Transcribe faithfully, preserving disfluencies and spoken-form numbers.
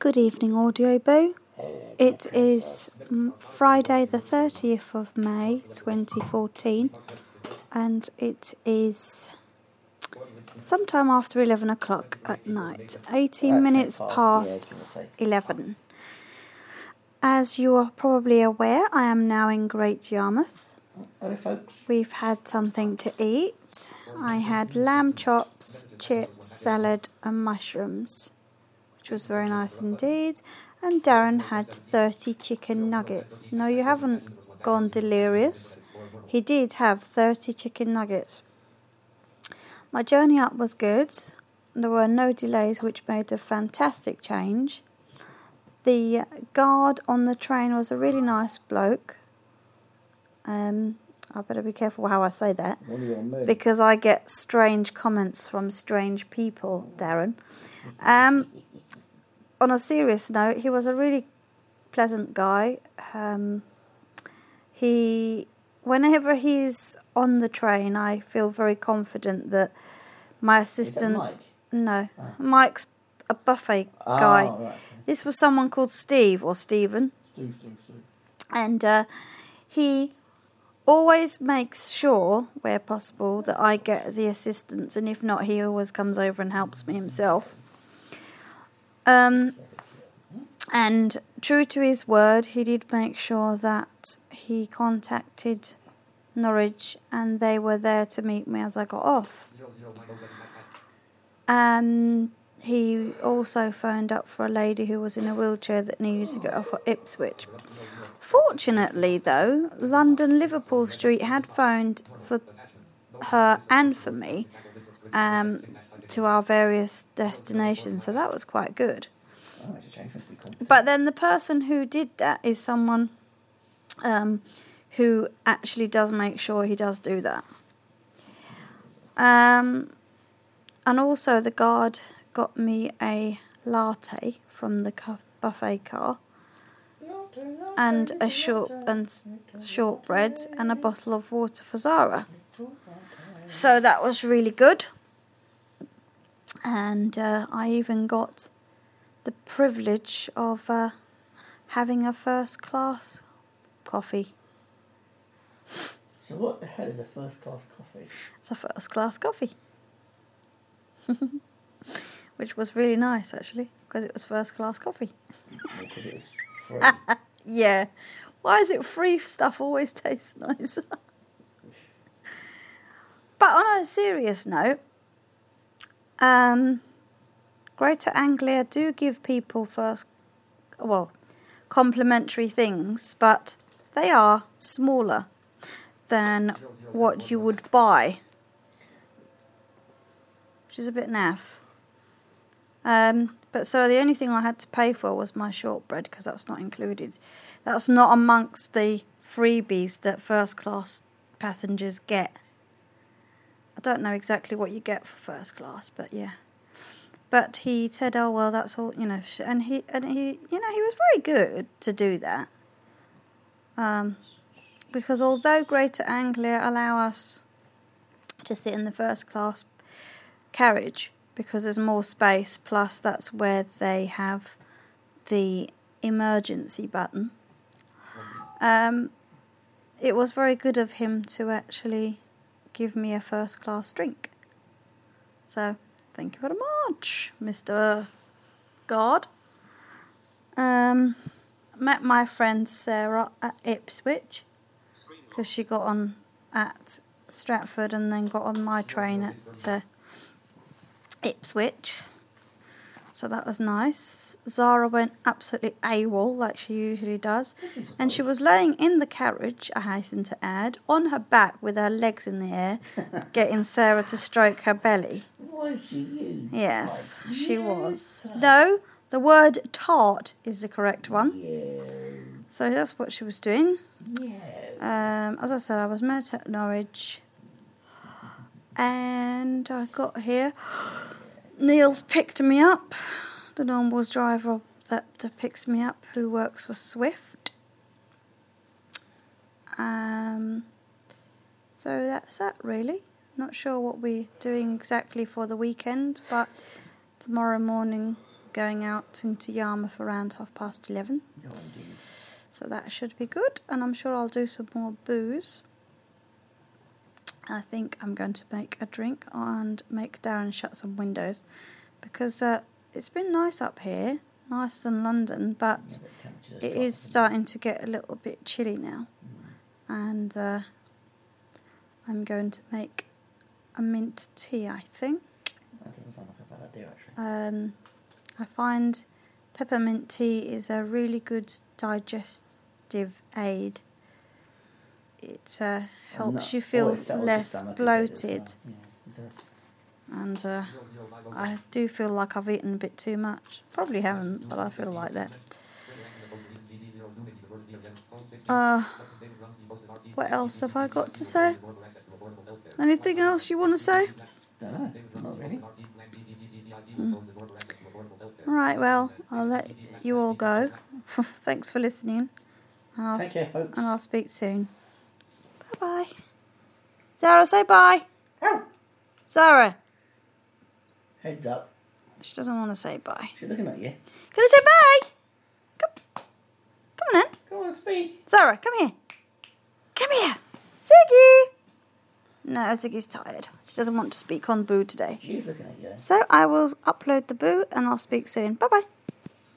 Good evening, Audio Boo. It is Friday the thirtieth of May twenty fourteen and it is sometime after eleven o'clock at night, eighteen minutes past eleven. As you are probably aware, I am now in Great Yarmouth. Hello, folks. We've had something to eat. I had lamb chops, chips, salad and mushrooms, which was very nice indeed. And Darren had thirty chicken nuggets. No, you haven't gone delirious. He did have thirty chicken nuggets. My journey up was good. There were no delays, which made a fantastic change. The guard on the train was a really nice bloke. Um, I better be careful how I say that, because I get strange comments from strange people, Darren. Um, on a serious note, he was a really pleasant guy. Um, he, whenever he's on the train, I feel very confident that my assistant... Is that Mike? No, Oh. Mike's a buffet guy. Oh, right. This was someone called Steve or Stephen. Steve, Steve, Steve. And uh, he always makes sure, where possible, that I get the assistance. And if not, he always comes over and helps me himself. Um, and true to his word, he did make sure that he contacted Norwich and they were there to meet me as I got off. And he also phoned up for a lady who was in a wheelchair that needed to get off at Ipswich. Fortunately, though, London Liverpool Street had phoned for her and for me um, to our various destinations, so that was quite good. Oh, it's a change for us to be competent. But then the person who did that is someone um, who actually does make sure he does do that. Um, and also the guard got me a latte from the cu- buffet car, and a short and shortbread and a bottle of water for Zara. So that was really good. And uh, I even got the privilege of uh, having a first class coffee. So what the hell is a first class coffee? It's a first class coffee. Which was really nice, actually, because it was first class coffee. Because it's free. Yeah. Why is it free stuff always tastes nicer? But on a serious note, um, Greater Anglia do give people first, well, complimentary things, but they are smaller than what you would buy, which is a bit naff. Um, but so the only thing I had to pay for was my shortbread, because that's not included. That's not amongst the freebies that first class passengers get. I don't know exactly what you get for first class, but yeah. But he said, "Oh well, that's all, you know." And he and he, you know, he was very good to do that. Um, because although Greater Anglia allow us to sit in the first class carriage, because there's more space, plus that's where they have the emergency button. Um, it was very good of him to actually give me a first class drink. So, thank you very much, Mister Guard. Um, met my friend Sarah at Ipswich, because she got on at Stratford and then got on my train at Uh, Ipswich, so that was nice. Zara went absolutely AWOL like she usually does, and she was laying in the carriage, I hasten to add, on her back with her legs in the air, getting Sarah to stroke her belly. Was she you? Yes, Like, she yes. was. No, the word tart is the correct one. Yeah. So that's what she was doing. Yeah. Um, as I said, I was met at Norwich, and I got here. Neil picked me up, the normal driver that, that picks me up, who works for Swift. Um, so that's that, really. Not sure what we're doing exactly for the weekend, but tomorrow morning going out into Yarmouth around half past eleven. No, indeed. So that should be good, and I'm sure I'll do some more booze. I think I'm going to make a drink and make Darren shut some windows, because uh, it's been nice up here, nicer than London, but Yeah, but temperatures it drop, is isn't it? starting to get a little bit chilly now. Mm. And uh, I'm going to make a mint tea, I think. That doesn't sound like a bad idea, actually. Um, I find peppermint tea is a really good digestive aid. It uh, helps And that- you or feel it settles your less stomach a bit as bloated. well. Yeah, it does. And uh, I do feel like I've eaten a bit too much. Probably haven't, but I feel like that. Uh, what else have I got to say? Anything else you want to say? Don't know. Not really. Mm. Right, well, I'll let you all go. Thanks for listening. And I'll, Take care, folks. and I'll speak soon. Bye-bye. Sarah, say bye. Ow! Sarah. Heads up. She doesn't want to say bye. She's looking at you. Can I say bye? Come, come on then. Go on, speak. Sarah, come here. Come here. Ziggy. No, Ziggy's tired. She doesn't want to speak on Boo today. She's looking at you. So I will upload the Boo and I'll speak soon. Bye-bye.